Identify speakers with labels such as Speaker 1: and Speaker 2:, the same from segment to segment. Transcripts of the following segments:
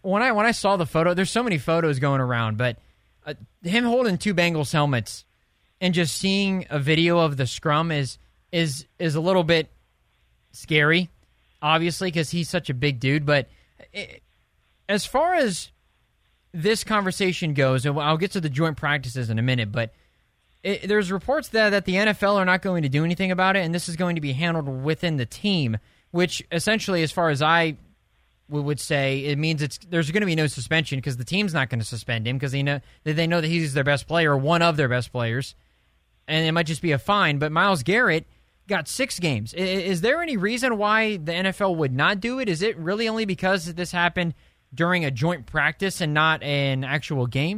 Speaker 1: when I saw the photo, there's so many photos going around, but him holding two Bengals helmets and just seeing a video of the scrum is a little bit scary, obviously, because he's such a big dude. But as far as this conversation goes, and I'll get to the joint practices in a minute, but there's reports that the NFL are not going to do anything about it, and this is going to be handled within the team, which essentially, as far as I would say, it means there's going to be no suspension because the team's not going to suspend him because they know that he's their best player, one of their best players, and it might just be a fine. But Myles Garrett got 6 games. Is there any reason why the NFL would not do it? Is it really only because this happened during a joint practice and not an actual game?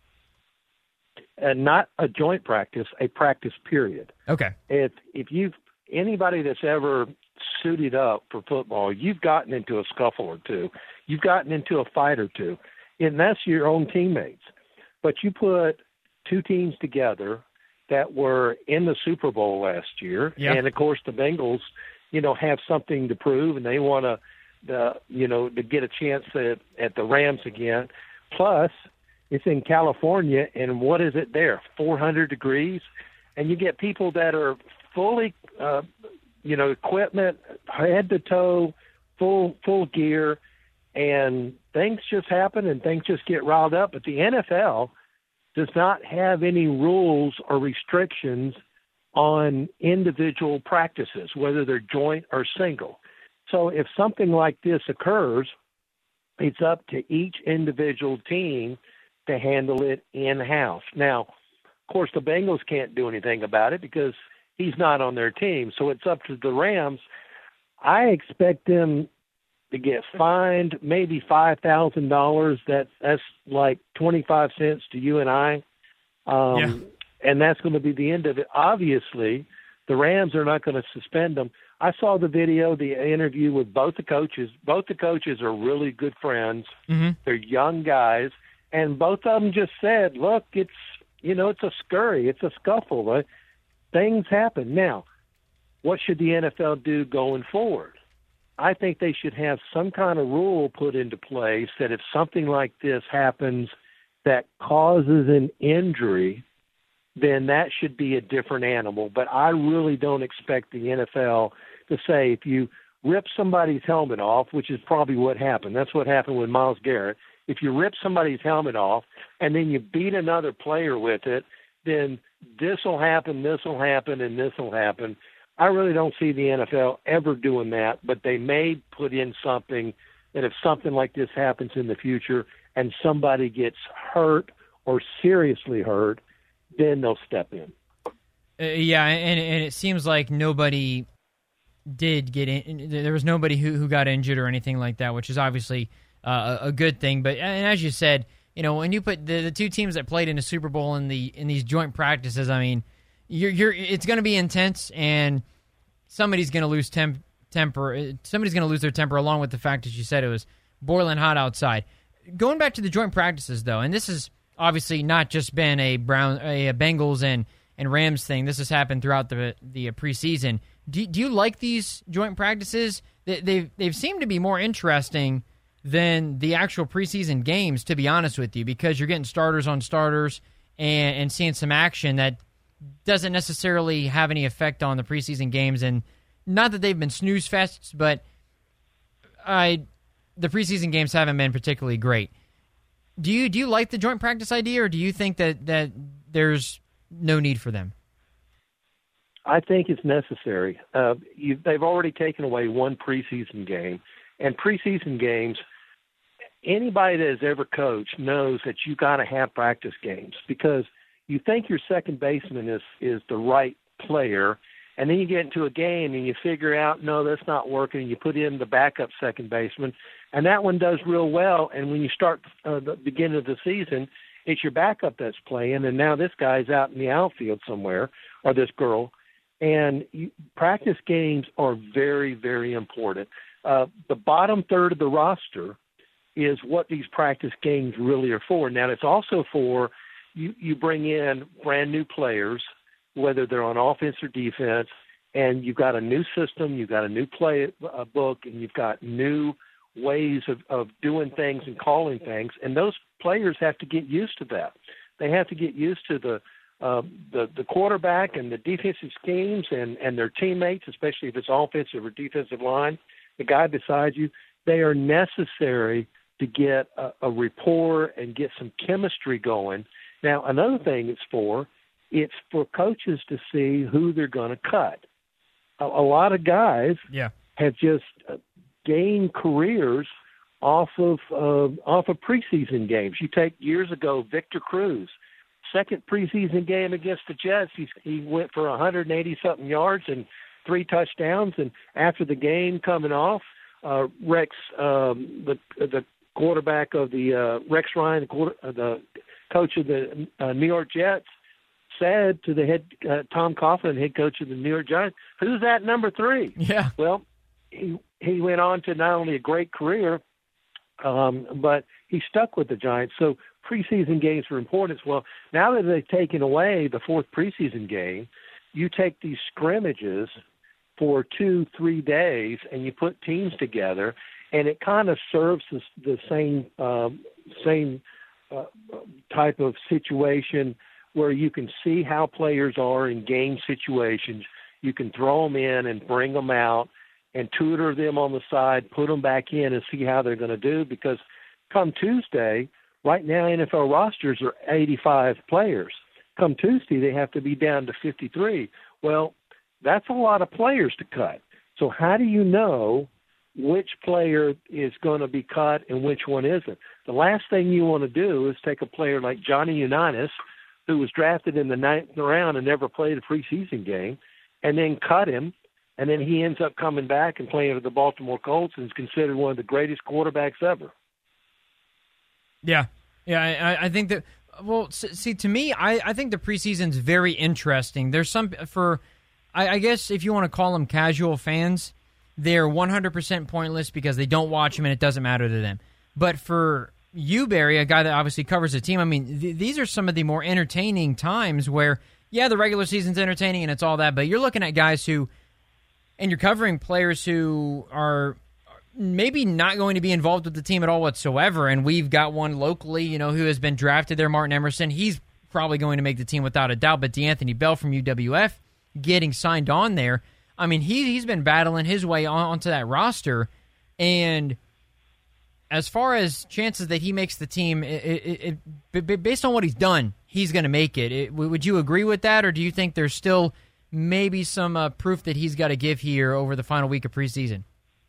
Speaker 2: Not a joint practice, a practice period.
Speaker 1: Okay.
Speaker 2: If anybody that's ever suited up for football, you've gotten into a scuffle or two. You've gotten into a fight or two, and that's your own teammates. But you put 2 teams together that were in the Super Bowl last year, and of course the Bengals, have something to prove, and they want to get a chance at the Rams again. Plus, it's in California, and what is it there? 400 degrees, and you get people that are fully, equipment, head to toe, full gear, and things just happen and things just get riled up. But the NFL does not have any rules or restrictions on individual practices, whether they're joint or single. So if something like this occurs, it's up to each individual team to handle it in-house. Now, of course, the Bengals can't do anything about it because he's not on their team. So it's up to the Rams. I expect them to get fined maybe $5,000. That's like 25 cents to you and I. And that's going to be the end of it. Obviously, the Rams are not going to suspend them. I saw the video, the interview with both the coaches. Both the coaches are really good friends. Mm-hmm. They're young guys. And both of them just said, look, it's a scurry. It's a scuffle. Right? Things happen. Now, what should the NFL do going forward? I think they should have some kind of rule put into place that if something like this happens that causes an injury, then that should be a different animal. But I really don't expect the NFL to say if you rip somebody's helmet off, which is probably what happened. That's what happened with Myles Garrett. If you rip somebody's helmet off and then you beat another player with it, then this will happen, and this will happen. I really don't see the NFL ever doing that, but they may put in something that if something like this happens in the future and somebody gets hurt or seriously hurt, then they'll step in.
Speaker 1: And it seems like nobody did get in. There was nobody who got injured or anything like that, which is obviously a good thing. But and as you said, when you put the 2 teams that played in the Super Bowl in these joint practices, I mean, it's going to be intense, and somebody's going to lose temper. Somebody's going to lose their temper, along with the fact that you said it was boiling hot outside. Going back to the joint practices, though, and this has obviously not just been a Bengals and Rams thing. This has happened throughout the preseason. Do you like these joint practices? They've seemed to be more interesting than the actual preseason games, to be honest with you, because you're getting starters on starters and seeing some action that doesn't necessarily have any effect on the preseason games. And not that they've been snooze fests, but the preseason games haven't been particularly great. Do you like the joint practice idea, or do you think that there's no need for them?
Speaker 2: I think it's necessary. They've already taken away one preseason game, and preseason games, anybody that has ever coached knows that you got to have practice games because you think your second baseman is the right player, and then you get into a game and you figure out, no, that's not working, and you put in the backup second baseman, and that one does real well, and when you start the beginning of the season, it's your backup that's playing, and now this guy's out in the outfield somewhere, or this girl, and practice games are very, very important. The bottom third of the roster is what these practice games really are for. Now, it's also for you bring in brand new players, whether they're on offense or defense, and you've got a new system, you've got a new play book, and you've got new ways of doing things and calling things, and those players have to get used to that. They have to get used to the quarterback and the defensive schemes and their teammates, especially if it's offensive or defensive line, the guy beside you. They are necessary to get a rapport and get some chemistry going. Now, another thing it's for coaches to see who they're going to cut. A lot of guys have just gained careers off of preseason games. You take years ago, Victor Cruz, second preseason game against the Jets, he went for 180-something yards and 3 touchdowns. And after the game coming off, Rex, the quarterback of the Rex Ryan, the coach of the New York Jets, said to the head Tom Coughlin, head coach of the New York Giants, "Who's that number 3?"
Speaker 1: Yeah.
Speaker 2: Well, he went on to not only a great career, but he stuck with the Giants. So preseason games are important as well. Now that they've taken away the 4th preseason game, you take these scrimmages for 2-3 days and you put teams together, and it kind of serves the same type of situation where you can see how players are in game situations. You can throw them in and bring them out and tutor them on the side, put them back in and see how they're going to do, because come Tuesday, right now NFL rosters are 85 players. Come Tuesday, they have to be down to 53. Well, that's a lot of players to cut. So how do you know which player is going to be cut and which one isn't? The last thing you want to do is take a player like Johnny Unitas, who was drafted in the 9th round and never played a preseason game, and then cut him, and then he ends up coming back and playing with the Baltimore Colts and is considered one of the greatest quarterbacks ever.
Speaker 1: Yeah, I think that. Well, see, to me, I think the preseason's very interesting. There's some I guess if you want to call them casual fans, they're 100% pointless because they don't watch them and it doesn't matter to them. But for you, Barry, a guy that obviously covers the team, I mean, these are some of the more entertaining times where, yeah, the regular season's entertaining and it's all that, but you're looking at guys who, and you're covering players who are maybe not going to be involved with the team at all whatsoever, and we've got one locally, who has been drafted there, Martin Emerson. He's probably going to make the team without a doubt, but DeAnthony Bell from UWF getting signed on there, I mean, he's been battling his way onto that roster, and as far as chances that he makes the team, based on what he's done, he's going to make it. Would you agree with that, or do you think there's still maybe some proof that he's got to give here over the final week of preseason?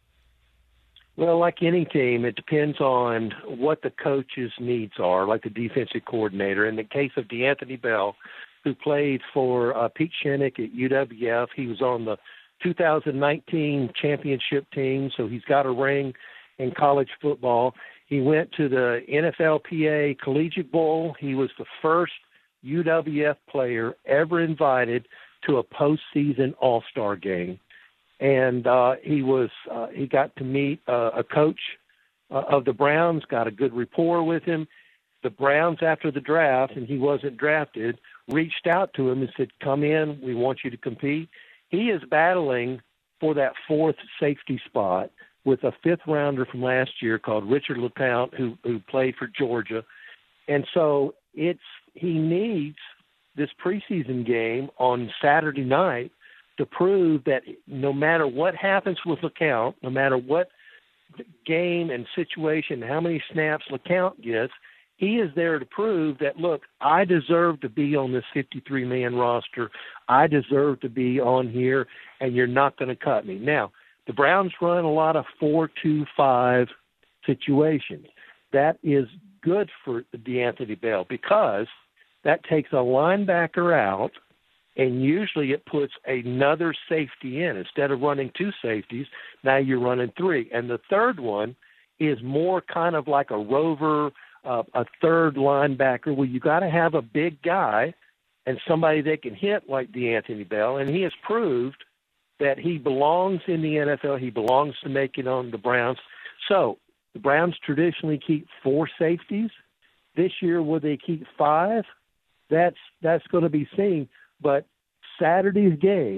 Speaker 2: Well, like any team, it depends on what the coach's needs are, like the defensive coordinator. In the case of DeAnthony Bell, who played for Pete Shinnick at UWF, he was on the 2019 championship team, so he's got a ring in college football. He went to the NFLPA Collegiate Bowl. He was the first UWF player ever invited to a postseason All-Star game. And he got to meet a coach of the Browns, got a good rapport with him. The Browns, after the draft, and he wasn't drafted, reached out to him and said, "Come in, we want you to compete." He is battling for that 4th safety spot with a 5th rounder from last year called Richard LeCounte, who played for Georgia. And so he needs this preseason game on Saturday night to prove that no matter what happens with LeCounte, no matter what game and situation, how many snaps LeCounte gets, he is there to prove that, look, I deserve to be on this 53-man roster. I deserve to be on here, and you're not going to cut me. Now, the Browns run a lot of 4-2-5 situations. That is good for DeAnthony Bell because that takes a linebacker out, and usually it puts another safety in. Instead of running 2 safeties, now you're running 3. And the third one is more kind of like a rover, a third linebacker where you got to have a big guy and somebody that can hit like DeAnthony Bell. And he has proved that he belongs in the NFL. He belongs to make it on the Browns. So the Browns traditionally keep 4 safeties. This year, will they keep 5? That's going to be seen. But Saturday's game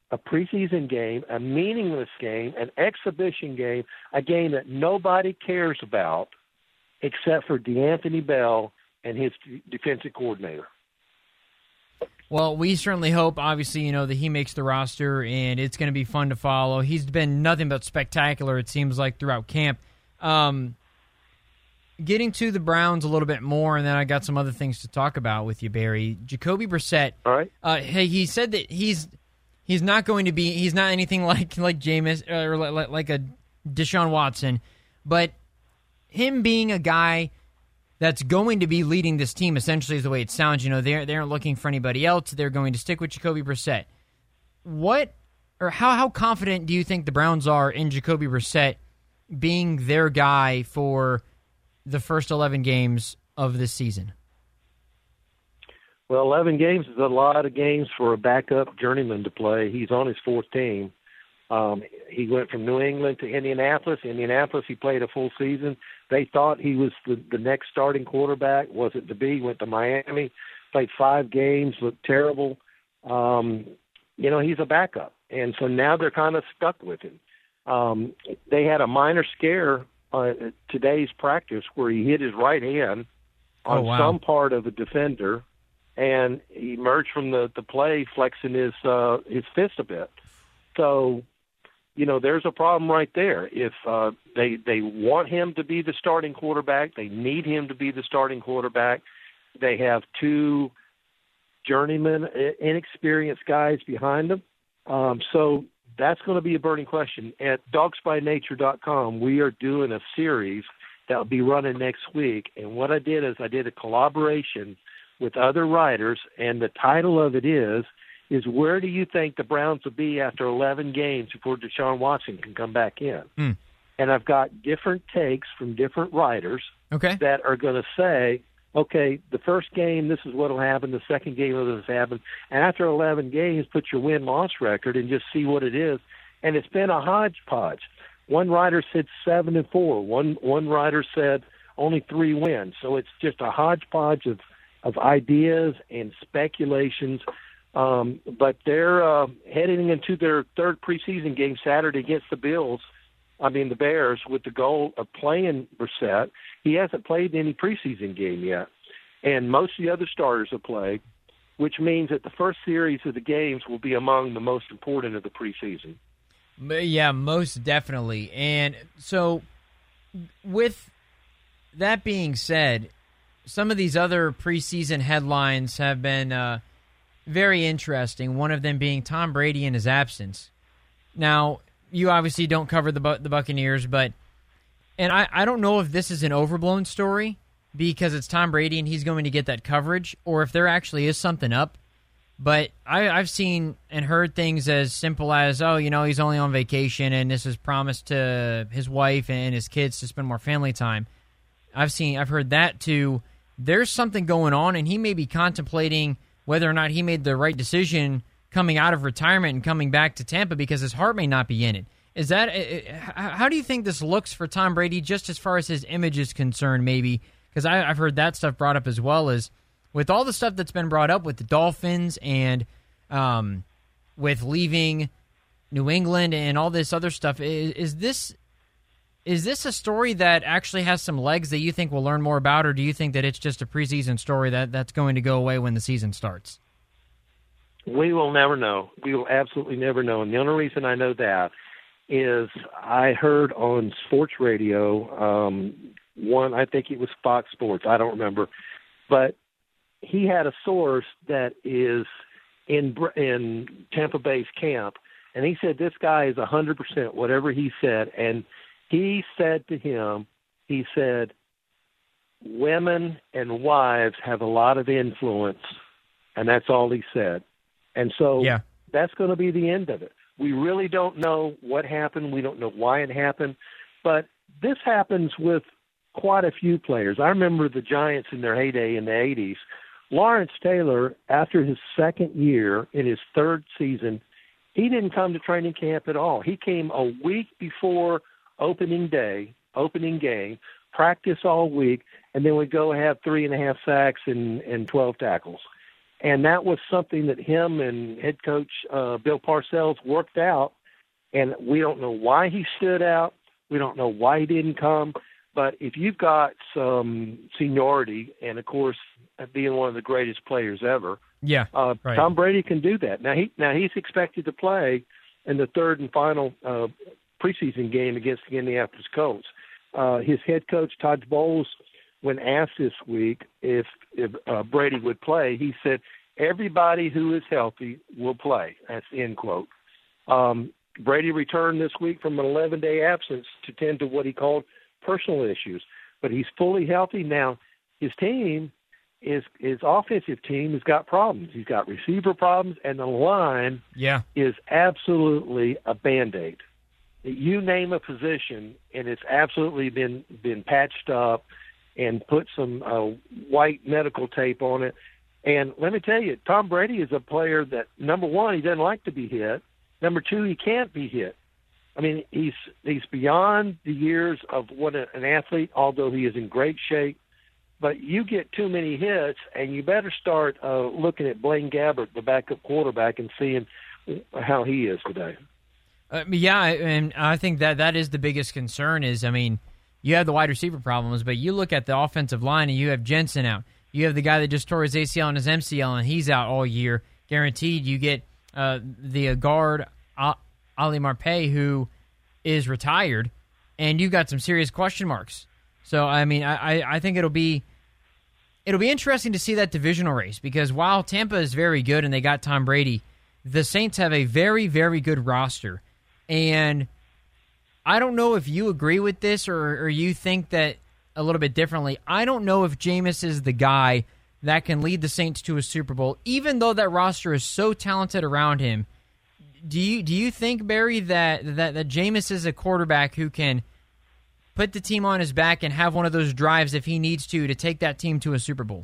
Speaker 2: a preseason game, a meaningless game, an exhibition game, a game that nobody cares about except for DeAnthony Bell and his defensive coordinator.
Speaker 1: Well, we certainly hope, obviously, that he makes the roster, and it's going to be fun to follow. He's been nothing but spectacular, it seems like, throughout camp. Getting to the Browns a little bit more, and then I got some other things to talk about with you, Barry. Jacoby Brissett.
Speaker 2: All right.
Speaker 1: He said that he's not going to be. He's not anything like Jameis or like a Deshaun Watson, but him being a guy that's going to be leading this team, essentially, is the way it sounds. They aren't looking for anybody else. They're going to stick with Jacoby Brissett. How confident do you think the Browns are in Jacoby Brissett being their guy for the first 11 games of this season?
Speaker 2: Well, 11 games is a lot of games for a backup journeyman to play. He's on his fourth team. He went from New England to Indianapolis. Indianapolis, he played a full season. They thought he was the next starting quarterback. Wasn't to be. Went to Miami, played 5 games, looked terrible. He's a backup. And so now they're kind of stuck with him. They had a minor scare today's practice where he hit his right hand on some part of a defender, and he emerged from the play flexing his fist a bit. So, there's a problem right there. If they want him to be the starting quarterback, they need him to be the starting quarterback. They have 2 journeyman, inexperienced guys behind them. So that's going to be a burning question. At dogsbynature.com, we are doing a series that will be running next week. And what I did is I did a collaboration with other writers, and the title of it is where do you think the Browns will be after 11 games before Deshaun Watson can come back in? And I've got different takes from different writers that are going to say, okay, the first game, this is what will happen. The second game, this will happen. And after 11 games, put your win-loss record and just see what it is. And it's been a hodgepodge. One writer said 7-4. One writer said only 3 wins. So it's just a hodgepodge of ideas and speculations. But they're heading into their third preseason game Saturday against the Bears, with the goal of playing Brissett. He hasn't played any preseason game yet, and most of the other starters have played, which means that the first series of the games will be among the most important of the preseason.
Speaker 1: Yeah, most definitely. And so with that being said, some of these other preseason headlines have been very interesting, one of them being Tom Brady in his absence. Now, you obviously don't cover the Buccaneers, and I don't know if this is an overblown story because it's Tom Brady and he's going to get that coverage, or if there actually is something up. But I've seen and heard things as simple as, he's only on vacation and this is promised to his wife and his kids to spend more family time. I've heard that too. There's something going on, and he may be contemplating whether or not he made the right decision coming out of retirement and coming back to Tampa because his heart may not be in it. Is that how do you think this looks for Tom Brady, just as far as his image is concerned, maybe? Because I've heard that stuff brought up as well, as with all the stuff that's been brought up with the Dolphins and with leaving New England and all this other stuff. Is this a story that actually has some legs that you think we'll learn more about, or do you think that it's just a preseason story that's going to go away when the season starts?
Speaker 2: We will never know. We will absolutely never know. And the only reason I know that is I heard on sports radio, I think it was Fox Sports, I don't remember, but he had a source that is in Tampa Bay's camp, and he said this guy is 100% whatever he said. And he said to him, women and wives have a lot of influence, and that's all he said. And so that's going to be the end of it. We really don't know what happened. We don't know why it happened. But this happens with quite a few players. I remember the Giants in their heyday in the 80s. Lawrence Taylor, after his second year in his third season, he didn't come to training camp at all. He came a week before opening game, practice all week, and then would go have 3.5 sacks and 12 tackles. And that was something that him and head coach Bill Parcells worked out. And we don't know why he stood out. We don't know why he didn't come. But if you've got some seniority, and of course being one of the greatest players ever,
Speaker 1: right.
Speaker 2: Tom Brady can do that. Now he's expected to play in the third and final preseason game against the Indianapolis Colts. His head coach Todd Bowles, when asked this week if Brady would play, he said everybody who is healthy will play. That's end quote. Brady returned this week from an 11-day absence to tend to what he called personal issues, but he's fully healthy now. His team, his offensive team, has got problems. He's got receiver problems, and the line is absolutely a Band-Aid. You name a position, and it's absolutely been patched up and put some white medical tape on it. And let me tell you, Tom Brady is a player that, number one, he doesn't like to be hit. Number two, he can't be hit. I mean, he's beyond the years of what an athlete, although he is in great shape. But you get too many hits, and you better start looking at Blaine Gabbert, the backup quarterback, and seeing how he is today.
Speaker 1: And I think that is the biggest concern is, I mean, you have the wide receiver problems, but you look at the offensive line, and you have Jensen out. You have the guy that just tore his ACL and his MCL, and he's out all year, guaranteed. You get the guard, Ali Marpet, who is retired, and you've got some serious question marks. So, I mean, I think it'll be interesting to see that divisional race, because while Tampa is very good and they got Tom Brady, the Saints have a very, very good roster. And I don't know if you agree with this or you think that a little bit differently. I don't know if Jameis is the guy that can lead the Saints to a Super Bowl, even though that roster is so talented around him. Do you think, Barry, that Jameis is a quarterback who can put the team on his back and have one of those drives if he needs to take that team to a Super Bowl?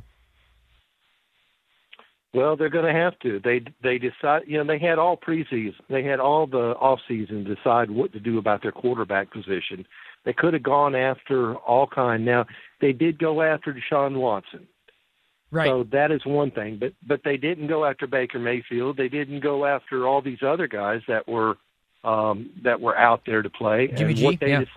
Speaker 2: Well, they're going to have to. They decide. They had all preseason. They had all the off season to decide what to do about their quarterback position. They could have gone after all kind. Now they did go after Deshaun Watson.
Speaker 1: Right.
Speaker 2: So that is one thing, but they didn't go after Baker Mayfield. They didn't go after all these other guys that were out there to play.
Speaker 1: Jimmy
Speaker 2: and
Speaker 1: G,
Speaker 2: what they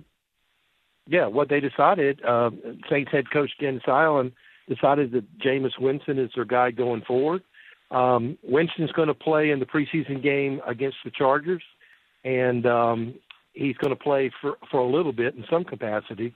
Speaker 2: decided, Saints head coach Dennis Allen decided that Jameis Winston is their guy going forward. Winston's going to play in the preseason game against the Chargers, and he's going to play for a little bit in some capacity.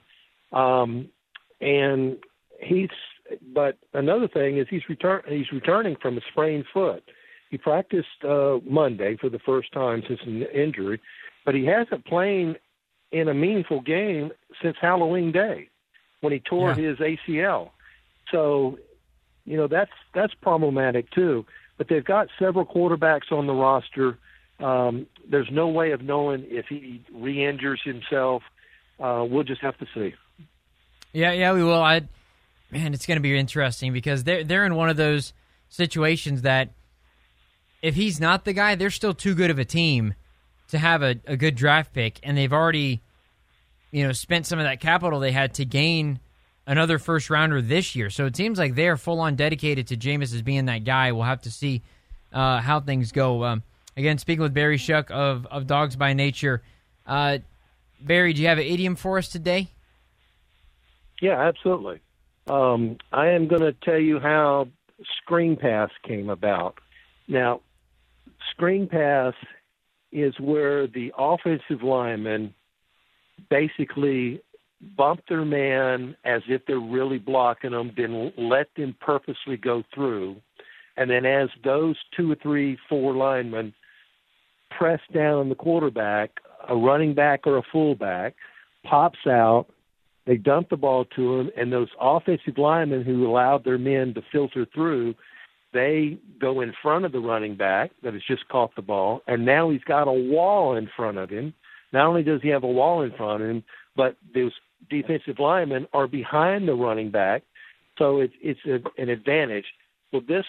Speaker 2: But another thing is he's returning from a sprained foot. He practiced Monday for the first time since an injury, but he hasn't played in a meaningful game since Halloween Day when he tore his ACL. So, that's problematic too. But they've got several quarterbacks on the roster. There's no way of knowing if he re-injures himself. We'll just have to see.
Speaker 1: Yeah, we will. Man, it's going to be interesting because they're in one of those situations that if he's not the guy, they're still too good of a team to have a good draft pick, and they've already, spent some of that capital they had to gain another first rounder this year. So it seems like they're full on dedicated to Jameis as being that guy. We'll have to see how things go. Again, speaking with Barry Shuck of Dogs by Nature. Barry, do you have an idiom for us today?
Speaker 2: Yeah, absolutely. I am going to tell you how screen pass came about. Now, screen pass is where the offensive lineman basically bump their man as if they're really blocking them, then let them purposely go through. And then as those 2 or 3, 4 linemen press down on the quarterback, a running back or a fullback pops out, they dump the ball to him, and those offensive linemen who allowed their men to filter through, they go in front of the running back that has just caught the ball, and now he's got a wall in front of him. Not only does he have a wall in front of him, but those defensive linemen are behind the running back, so it's an advantage. Well, this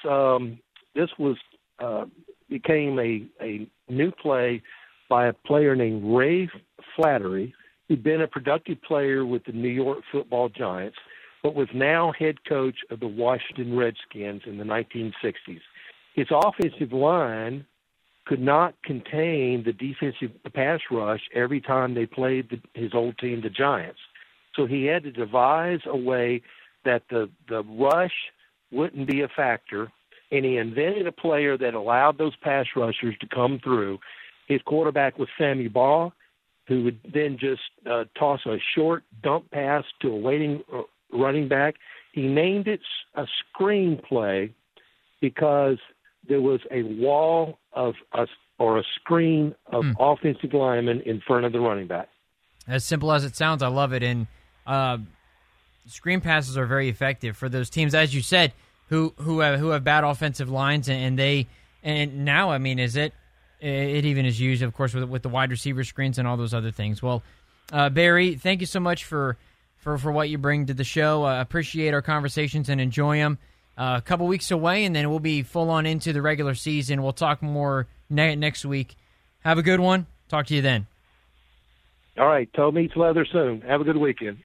Speaker 2: became a new play by a player named Ray Flattery, who'd been a productive player with the New York Football Giants. but was now head coach of the Washington Redskins in the 1960s. His offensive line could not contain the defensive pass rush every time they played his old team, the Giants. So he had to devise a way that the rush wouldn't be a factor, and he invented a player that allowed those pass rushers to come through. His quarterback was Sammy Baugh, who would then just toss a short dump pass to a waiting running back. He named it a screenplay because there was a wall of or a screen of offensive linemen in front of the running back.
Speaker 1: As simple as it sounds, I love it. And screen passes are very effective for those teams, as you said, who have bad offensive lines, and now, I mean, it even is used, of course, with the wide receiver screens and all those other things. Well, Barry, thank you so much for what you bring to the show. Appreciate our conversations and enjoy them. A couple weeks away, and then we'll be full on into the regular season. We'll talk more next week. Have a good one. Talk to you then.
Speaker 2: All right. Toe meets leather soon. Have a good weekend.